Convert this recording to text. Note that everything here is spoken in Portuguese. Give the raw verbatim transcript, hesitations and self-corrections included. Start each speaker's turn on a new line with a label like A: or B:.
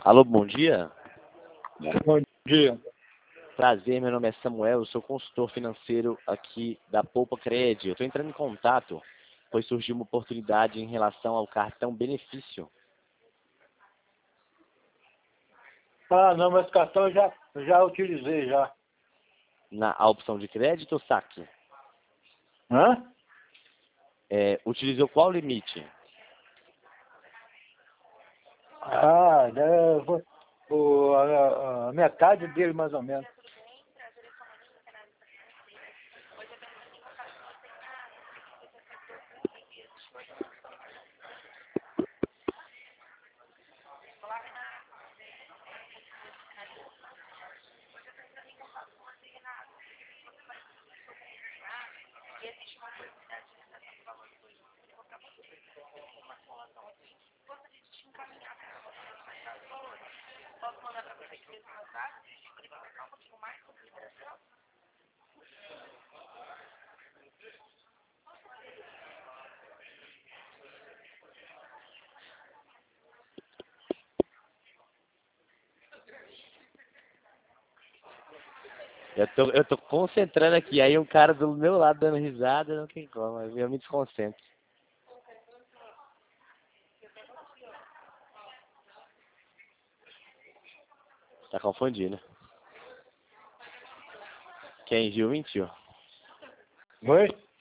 A: Alô, bom dia.
B: Bom dia.
A: Prazer, meu nome é Samuel, eu sou consultor financeiro aqui da Poupa Cred. Eu estou entrando em contato, pois surgiu uma oportunidade em relação ao cartão benefício.
B: Ah, não, mas cartão eu já, eu já utilizei já.
A: Na a opção de crédito ou saque?
B: Hã?
A: É, utilizou qual limite?
B: Ah, né, eu vou- o, a, a metade dele mais ou menos.
A: Eu tô, eu tô concentrando aqui, aí um cara do meu lado dando risada, não tem como, eu me desconcentro. Tá confundindo. Quem viu, mentiu.
B: Oi?